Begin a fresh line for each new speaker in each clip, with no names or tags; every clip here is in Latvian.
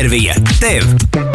Intervija tev!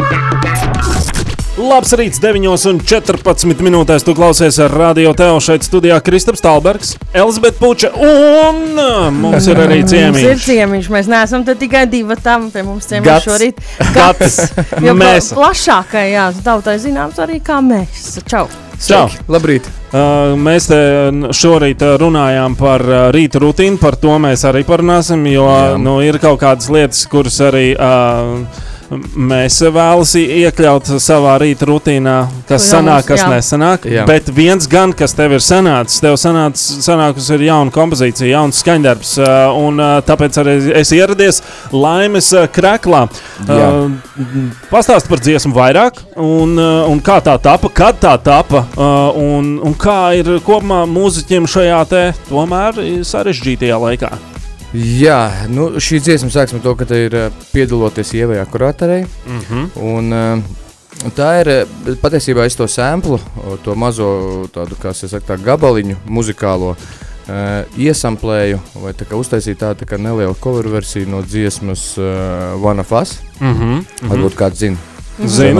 Labs rīts, 9:14 minūtēs. Tu klausies ar Radio Teo. Šeit studijā Kristaps Talbergs, Elzbeta Puča un mums ir arī ciemiņš.
Mums ir ciemiņš, mēs neesam te tikai divatām, pie mums ciemiņš šorīt. Gats. Jo plašākai, jā, tautai zināms arī kā mēs. Čau.
Čau.
Labrīt.
Mēs te šorīt runājām par rīta rutīnu, par to mēs arī parunāsim, jo ir kaut kādas lietas, kuras arī mēs vēlas iekļaut savā rīta rutīnā, kas sanāk, kas nesanāk. Jā. Bet viens gan, kas tev ir sanācis, sanākusi ir jauna kompozīcija, jauns skaņdarbs, un tāpēc arī es ieradies Laimes Kreklā. Pastāst par dziesmu vairāk, un kā tā tapa, kad tā tapa, un kā ir kopumā mūziķiem šajā te tomēr sarežģītajā laikā.
Jā, šī dziesma sāks no to, ka te ir piedaloties Ievai Akurāterei. Un tā ir patiesībā es to samplu, to mazo tādu, kā es saku, tā gabaliņu muzikālo iesamplēju, vai tā kā uztaisīju tā kā nelielu cover versiju no dziesmas One of Us. Varbūt kāds zina.
Zinām.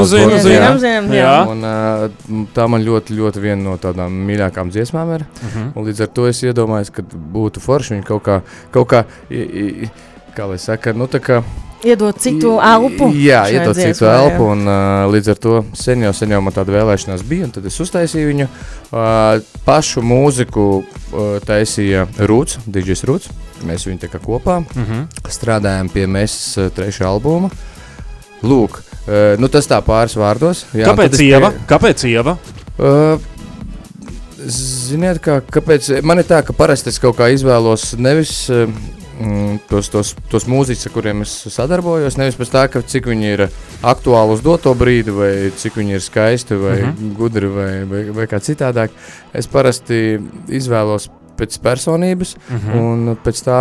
Un tā man ļoti, ļoti viena no tādām mīļākām dziesmām ir. Un līdz ar to es iedomājos, ka būtu forši viņi kaut kā kā lai saka, tā kā
iedot citu elpu.
Jā, iedot citu elpu, un līdz ar to sen jau man tāda vēlēšanās bija, un tad es uztaisīju viņu. Pašu mūziku taisīja Rūts, DJs Rūts. Mēs viņu tā kā kopā strādājām pie Mēsas 3. albuma. Lūk, tas tā pāris vārdos. Jā,
Kāpēc Ieva?
Ziniet, kāpēc? Man ir tā, ka parasti es kaut kā izvēlos nevis tos mūziķus, ar kuriem es sadarbojos, nevis pēc tā, ka cik viņi ir aktuāli uz doto brīdi, vai cik viņi ir skaisti, vai gudri, vai kā citādāk. Es parasti izvēlos pēc personības, un pēc tā,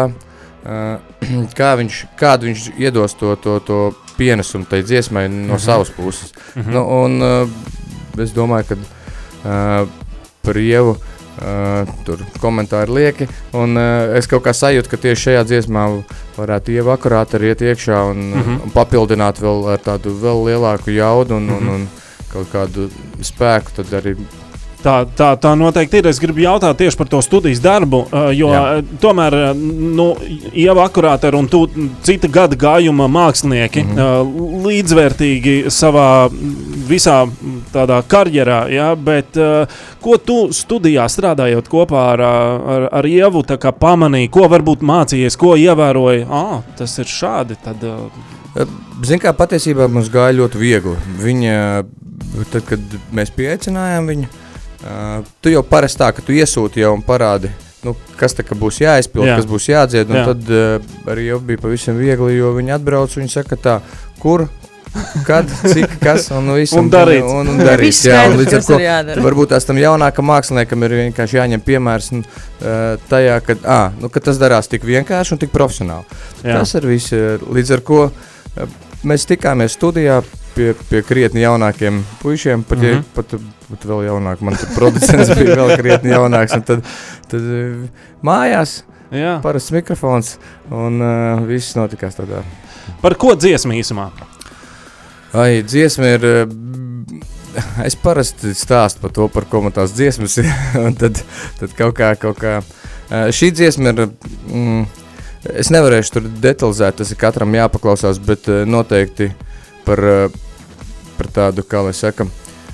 kādu viņš iedos to pienesumu tai dziesmai no savas puses. Un es domāju, ka par Ievu tur komentāri lieki, un es kaut kā sajūtu, ka tieši šajā dziesmā varētu Ieva Akurāteri iet iekšā un papildināt vēl ar tādu vēl lielāku jaudu un kaut kādu spēku, tad arī
Tā noteikti ir. Es gribu jautāt tieši par to studijas darbu, jo tomēr Ieva Akurāteri un tu cita gada gājuma mākslinieki līdzvērtīgi savā visā tādā karjerā, bet ko tu studijā strādājot kopā ar Ievu tā kā pamanīji, ko varbūt mācījies, ko ievēroji? Tas ir šādi, tad...
Zin kā, patiesībā mums gāja ļoti viegli. Viņa, tad, kad mēs pieaicinājām viņu, tu jau parasti tā, ka tu iesūti jau un parādi, kas tā kā būs jāizpild, kas būs jādzied, un tad arī jau bija pavisam viegli, jo viņi atbrauc, viņi saka tā, kur, kad, cik, kas, un visu.
Un darīts.
Un darīts, jā, un līdz ar ko, varbūt tās tam jaunākam māksliniekam ir vienkārši jāņem piemērs tajā, ka tas darās tik vienkārši un tik profesionāli. Jā. Tas ir viss, līdz ar ko mēs tikāmies studijā pie krietni jaunākiem puišiem, pat vēl jaunāk, man tur producents bija vēl krietni jaunāks, un tad mājās, parasts mikrofons, un viss notikās tādā.
Par ko dziesma īsumā?
Dziesma ir, es parasti stāstu par to, par ko man tās dziesmas ir, un tad kaut kā, šī dziesma ir, es nevarēšu tur detalizēt, tas ir katram jāpaklausās, bet noteikti par tādu, kā lai saka,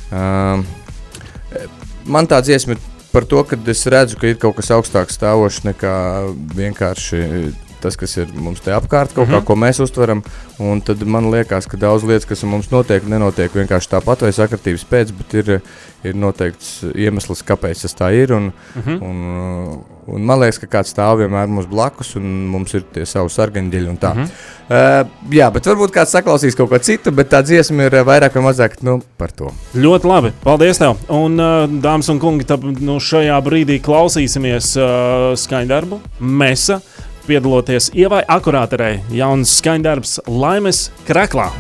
man tā dziesma ir par to, kad es redzu, ka ir kaut kas augstāks stāvošs nekā vienkārši tas, kas ir mums te apkārt, kaut kā, ko mēs uztveram, un tad man liekas, ka daudz lietas, kas mums notiek, nenotiek vienkārši tāpat vai sakritības pēc, bet ir noteikts iemesls, kāpēc tas tā ir, un man liekas, ka kāds stāv vienmēr mums blakus, un mums ir tie savu sargaņģeļi un tā. Jā, bet varbūt kāds saklausīs kaut ko citu, bet tā dziesma ir vairāk vai mazāk, par to.
Ļoti labi, paldies tev. Un, dāmas un kungi, šajā brīdī klausīsimies skaņdarbu Mesa, piedaloties Ievai Akurāterei, jauns skaņdarbs Laimes Kreklā.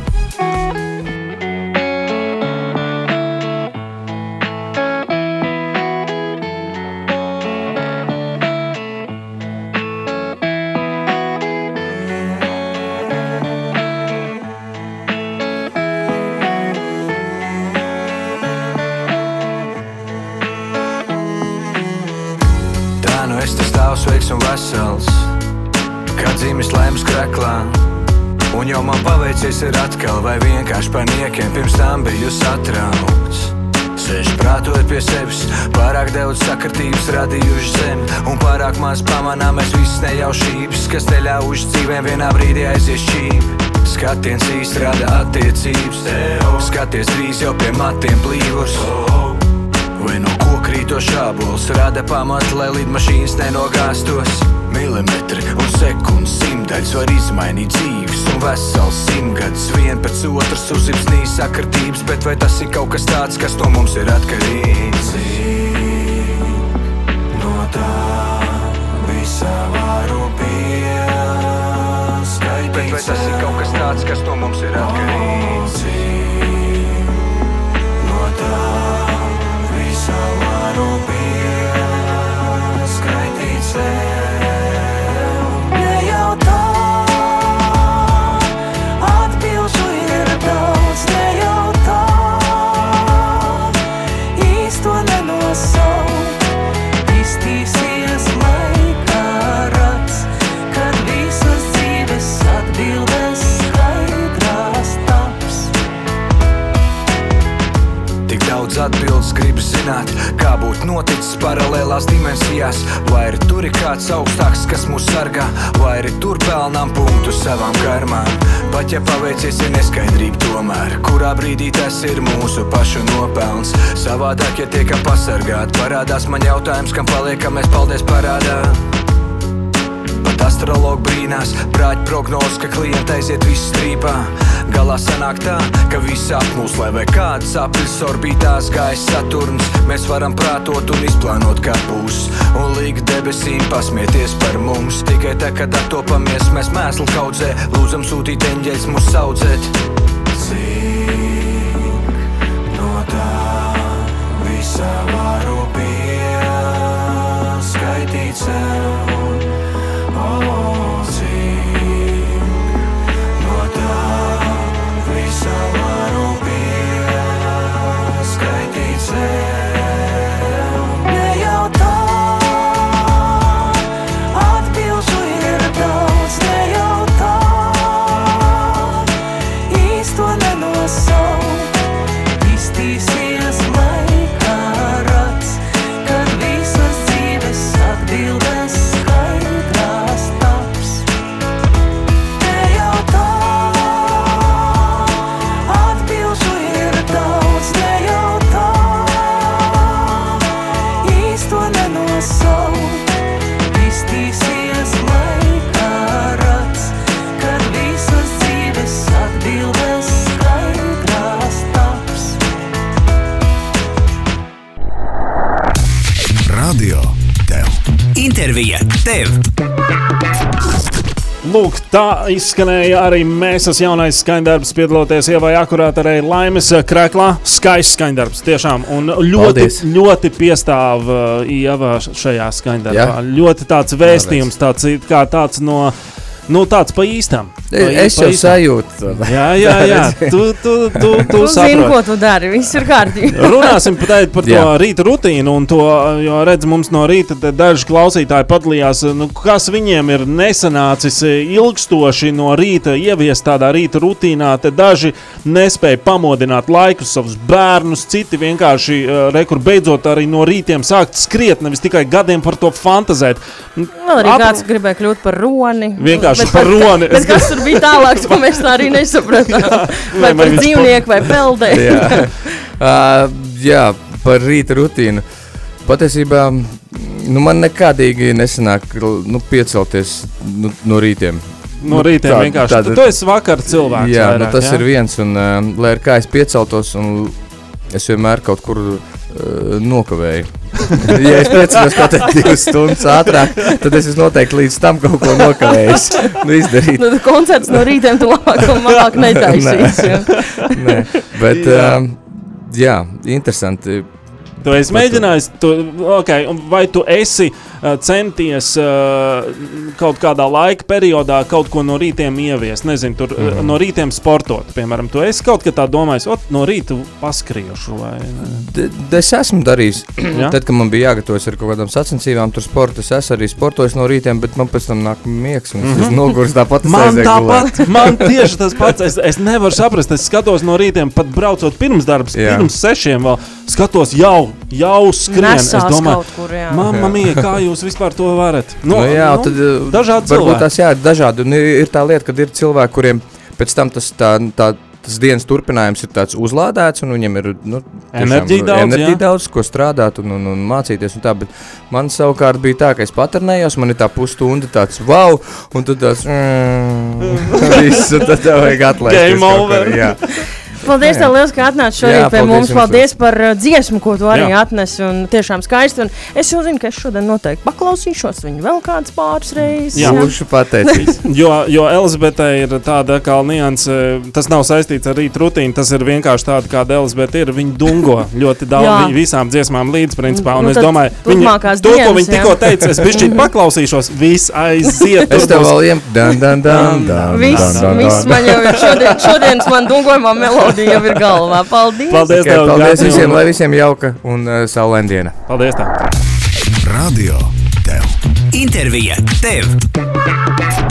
vesels, kā dzīmes laimes kreklā. Un jau man paveicies ir atkal, vai vienkārši par niekiem pirms tam biju satraukts. Sēž prātojot pie sevis, pārāk daudz sakritības radījuši zem, un pārāk maz pamanām mēs visas nejaušības, kas neļaujuši dzīvēm vienā brīdī aizies šķīvi. Skatiens īsti rada attiecības, skaties drīz jau pie matiem plīvurs. Vai no koka rītošs ābols rada pamatu, lai lidmašīnas nenogāstos. Milimetri un sekundes simtaļas var izmainīt dzīves un vesels simtgadus. Vien pēc otras uzipsnīs sakritības, bet vai tas ir kaut kas tāds, kas no mums ir atkarīgs? Cik no tā visā varu pieskaitīt? Bet vai tas ir kaut kas tāds, kas no mums ir atkarīgs? Cik no tā visā varu pieskaitīt sev? Atbildes gribas zināt, kā būt noticis paralēlās dimensijās. Vai arī tur ir kāds augstāks, kas mūs sargā, vai arī tur pelnām punktu savām karmām. Pat ja paveicies ir neskaidrība tomēr, kurā brīdī tas ir mūsu pašu nopelns. Savādāk, ja tiekam pasargāt, parādās man jautājums, kam paliekam mēs paldies parādā. Pat astrologi brīnās, brāķi prognoz, ka klienta aiziet viss strīpā. Galā sanāk tā, ka viss apmūs, lai vai kāds aplis orbītās gājis Saturns. Mēs varam prātot un izplānot, kā būs, un līgt debesīm pasmieties par mums. Tikai tā, kad attopamies, mēs mēslu kaudzē, lūdzam sūtīt eņģeļus mūs saudzēt. Cik no tā visā varu pieskaitīt sev?
Intervija tev! Lūk, tā izskanēja arī Mēsas jaunais skaņdarbs, piedaloties Ievai Akurātarei Laimes kreklā. Skaists skaņdarbs, tiešām. Un ļoti piestāv Ieva šajā skaņdarbā. Ja? Ļoti tāds vēstījums, tāds no... Nu, tāds pa īstam.
Es jau sajūtu.
Jā. Tu
zini, ko tu dari. Viss ir kārtībā.
Runāsim par to rīta rutīnu un to, jo redz, mums no rīta daži klausītāji padalījās, kas viņiem ir nesanācis ilgstoši no rīta ieviest tādā rīta rutīnā. Te daži nespēja pamodināt laikus savus bērnus, citi vienkārši rekur beidzot arī no rītiem sākt skriet, nevis tikai gadiem par to fantazēt.
Vēl arī kāds gribēja kļūt par roni.
Par roni.
Bet kas tur bija tālāk, ko mēs tā arī nesapratām. Vai par dzīvnieku, vai peldē.
Jā, par rīta rutīnu. Patiesībā, man nekādīgi nesanāk piecelties no rītiem.
No rītiem vienkārši. Tu esi vakar cilvēks.
Jā, vairāk, tas ir viens. Un, lai ar kā es pieceltos, un es vienmēr kaut kur nokavēju. Ja es priecājos kaut 2 stundas ātrāk, tad es noteikti līdz tam kaut ko nokavējis. Izdarīt.
Koncerts no rītiem tu labāk netaisīs.
Nē, bet jā, interesanti.
Tu esi mēģinājis, vai tu esi centies kaut kādā laika periodā kaut ko no rītiem ieviest, nezinu, tur no rītiem sportot, piemēram, tu esi kaut kā tā domājis, no rīta paskriešu vai...
Es esmu darījis, tad, kad man bija jāgatavojas ar kaut kādām sacensībām, tur sportu, es arī sportoju no rītiem, bet man pēc tam nāk miegs, un es nogurs tāpat.
Man tieši tas pats, es nevaru saprast, es skatos no rītiem, pat braucot pirms darbs, pirms 6 vēl, skatos jau skrien,
nesās
es domāju,
kaut kur,
mamma mia, kā jūs vispār to varat?
Tad
dažādi
varbūt tās dažādi, un ir tā lieta, kad ir cilvēki, kuriem pēc tam tas dienas turpinājums ir tāds uzlādēts, un viņiem ir enerģija daudz, ko strādāt un mācīties un tā, bet man savukārt bija tā, ka es paternējos, man ir tā pusstunda tāds wow, un tad tāds viss, un tad vajag atlaist.
Game over.
Jā.
Paldies tev liels, ka atnāc šodien pie mums. Paldies par dziesmu, ko tu arī atnesi, un tiešām skaisti. Un es jau zinu, ka es šodien noteikti paklausīšos viņu vēl kādas pāris reizes.
Jā, būšu pateicīgs.
jo Elizabetei ir tāda kā nianse, tas nav saistīts ar rīt rutīnu, tas ir vienkārši tāda, kāda Elizabete ir. Viņa dungo ļoti daudz visām dziesmām līdz, principā. Un es domāju, ko viņa tikko teica, es bišķīt paklausīšos, viss aiziet.
Es tev vēl
Viss man jau ir šodienas man dungojumā melodija. Jau ir galvā. Paldies!
Paldies tev!
Paldies visiem, lai visiem jauka un saulaina diena.
Paldies tev!
Radio tev! Intervija tev!